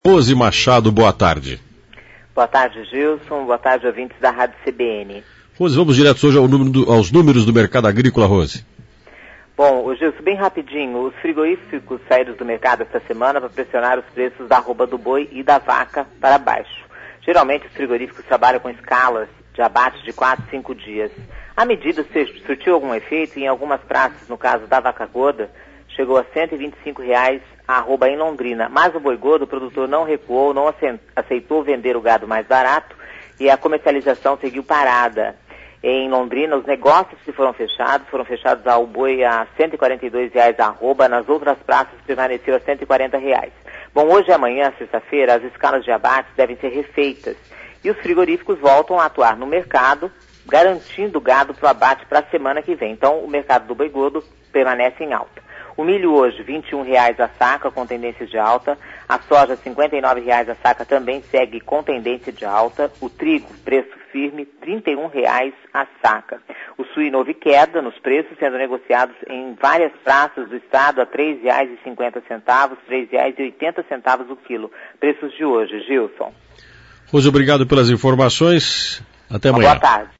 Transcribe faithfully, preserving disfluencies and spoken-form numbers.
Rose Machado, boa tarde. Boa tarde, Gilson. Boa tarde, ouvintes da Rádio C B N. Rose, vamos direto hoje ao número do, aos números do mercado agrícola, Rose. Bom, o Gilson, bem rapidinho, os frigoríficos saíram do mercado esta semana para pressionar os preços da arroba do boi e da vaca para baixo. Geralmente os frigoríficos trabalham com escalas de abate de quatro, cinco dias. A medida surtiu algum efeito e em algumas praças, no caso da vaca gorda, chegou a cento e vinte e cinco reais a arroba em Londrina. Mas o boi gordo, o produtor não recuou, não aceitou vender o gado mais barato e a comercialização seguiu parada. Em Londrina, os negócios que foram fechados, foram fechados ao boi a cento e quarenta e dois reais a arroba, nas outras praças permaneceu a cento e quarenta reais. Bom, hoje e amanhã, sexta-feira, as escalas de abate devem ser refeitas e os frigoríficos voltam a atuar no mercado, garantindo gado para o abate para a semana que vem. Então, o mercado do boi gordo permanece em alta. O milho hoje, vinte e um reais a saca, com tendência de alta. A soja, cinquenta e nove reais a saca, também segue com tendência de alta. O trigo, preço firme, trinta e um reais a saca. O suíno houve queda nos preços, sendo negociados em várias praças do estado a três reais e cinquenta centavos, três reais e oitenta centavos o quilo. Preços de hoje, Gilson. Rose, obrigado pelas informações. Até amanhã. Boa tarde.